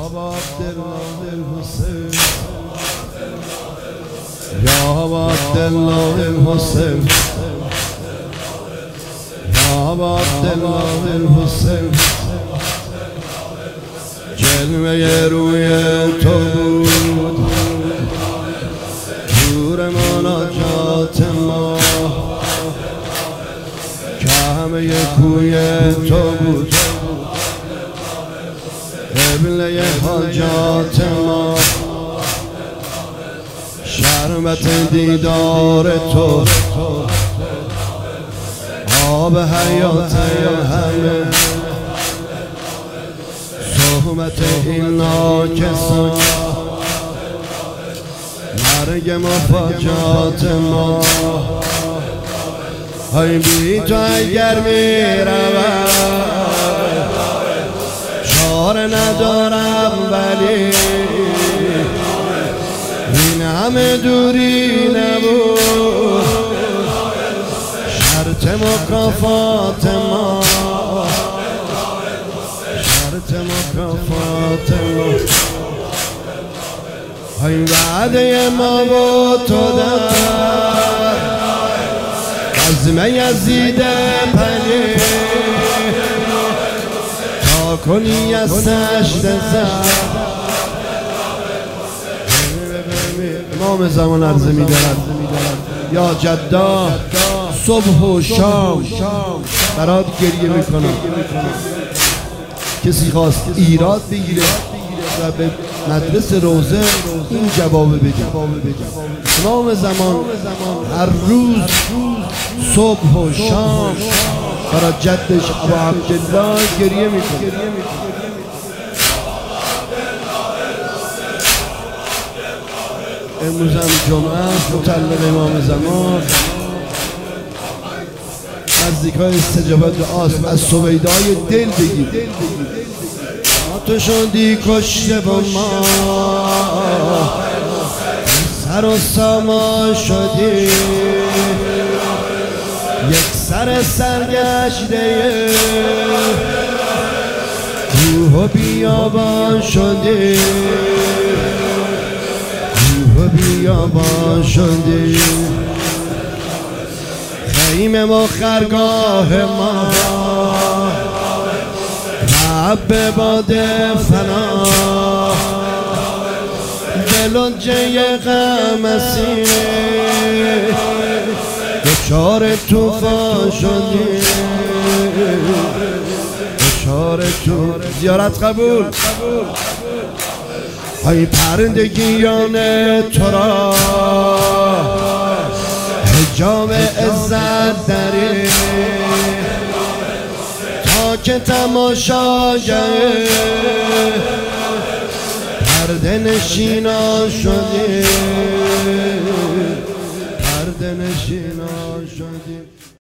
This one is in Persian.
ابا عبدالله الحسین یا ابا عبدالله الحسین یا ابا عبدالله الحسین جلوه روی تو بود نور مناجات ما که همه کوی تو بود قبله حاجات ما شربت دیدار تو آب حیات همه صحبت این ناکسان مرگ مفاجات ما های بی تو اگر میروم چاره ندارم ولی این همه دوری نبود شرط مکافات ما شرط مکافات ما های وعده ما با تو در عزم یزید پنی تا کنی از سجد زد امام زمان عرضه می دارد یا جدا صبح و شام برات گریه میکنم کسی خواست ایراد بگیره و به مدرس روزه این جواب بده امام زمان هر روز صبح و شام برای جدش ابا عبدالله گریه میکنه امروز هم جمعه متعلق امام زمان نزدیکای استجابت دعاست از سویدای دل بگیر تو شدی کشته با ما سر و ساما شدی یک سر سرگشته روح و بیابان شدی روح و بیابان شدی خیمه و خرگاه ما حب باد فنا دلنجه غمسی دچار توفان شدی دچار تو زیارت قبول های پرندگیان تو را حجاب عزت داری که تماشاگر پرده نشینا شدی پرده نشینا شدی